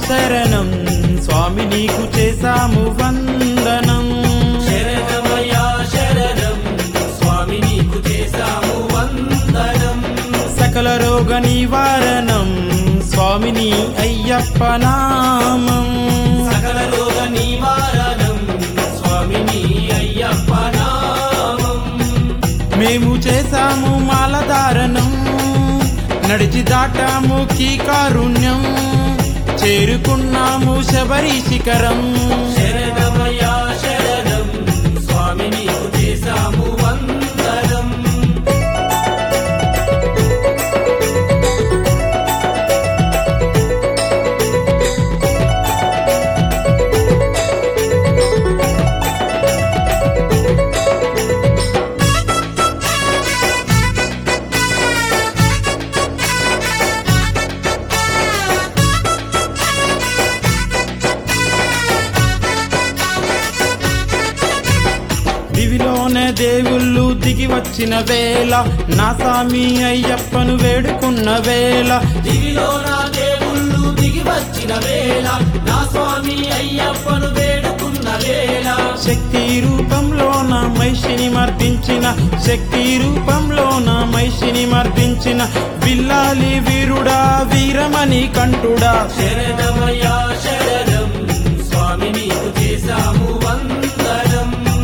శరణం స్వామి నీకు చేశాము వందనం శరణమయ్యా శరణం స్వామి నీకు చేశాము వందనం సకల రోగ నివారణం స్వామిని అయ్యప్ప నామం సకల రోగ నివారణం స్వామిని అయ్యప్ప నామం మేము చేశాము మాలధారణం నడిచి దాటాము కీ కారుణ్యం చేరుకున్నాము శబరి శిఖరం శరణమయ్యా శరణం స్వామి నీకు చేశాము వందనం దివిలోనే దేవుళ్ళు దిగి వచ్చిన వేళ నా స్వామి అయ్యప్పను వేడుకున్న వేళ దివిలో నా దేవుళ్ళు దిగి వచ్చిన వేళ నా స్వామి అయ్యప్పను వేడుకున్న వేళ శక్తి రూపంలో నా మహిషిని మర్దించిన శక్తి రూపంలో నా మహిషిని మర్దించిన బిల్లాలి వీరుడా వీరమణి కంఠుడా శరణమయ్యా శరణం స్వామి నీకు చేశాము వందనం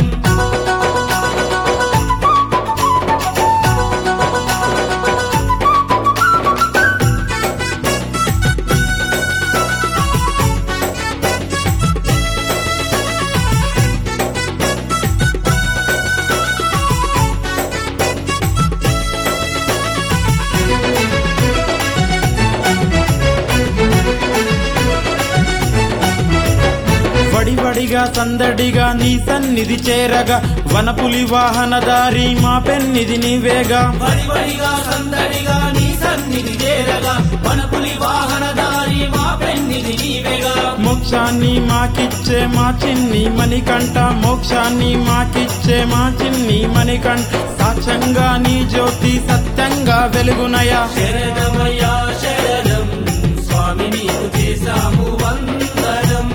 వడివడిగా సందడిగా నీ సన్నిధి చేరగా వనపులి వాహనదారి మా పెన్నిది నీవేగా వడివడిగా సందడిగా నీ సన్నిధి చేరగా వనపులి వాహనదారి మా పెన్నిధి నీవేగా మోక్షాన్ని మాకిచ్చే మా చిన్ని మణికంఠ మోక్షాన్ని మాకిచ్చే మా చిన్ని మణికంఠ సాక్ష్యంగా నీ జ్యోతి సత్యంగా వెలుగునయా శరణమయ్యా శరణం స్వామి నీకు చేశాము వందనం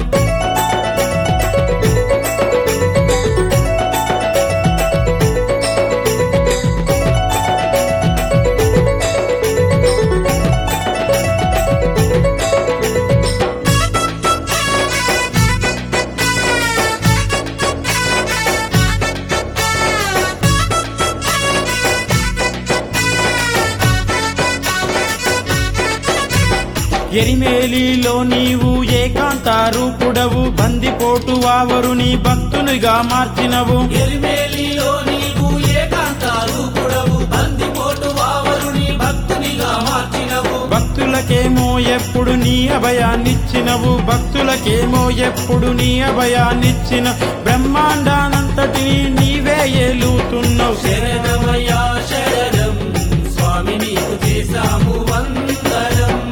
ఎరిమేలిలో నీవు ఏకాంత రూపుడవు బందిపోటు వావరుని భక్తునిగా మార్చినవు ఎరిమేలిలో నీవు ఏకాంత రూపుడవు బందిపోటు వావరుని భక్తునిగా మార్చినవు భక్తులకేమో ఎప్పుడు నీ అభయాన్నిచ్చినవు భక్తులకేమో ఎప్పుడు నీ అభయాన్నిచ్చిన బ్రహ్మాండానంతటిని నీవే ఏలుతున్నావు శరణమయ్యా శరణం స్వామి నీకు చేశాము వందనం